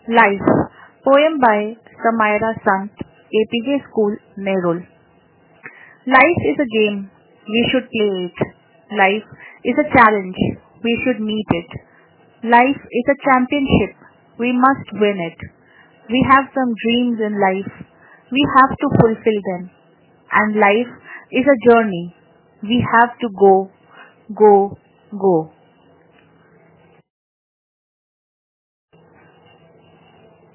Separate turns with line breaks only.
Life. Poem by Samaira Sant, APJ School, Nerul. Life is a game. We should play it. Life is a challenge. We should meet it. Life is a championship. We must win it. We have some dreams in life. We have to fulfill them. And life is a journey. We have to go, go, go.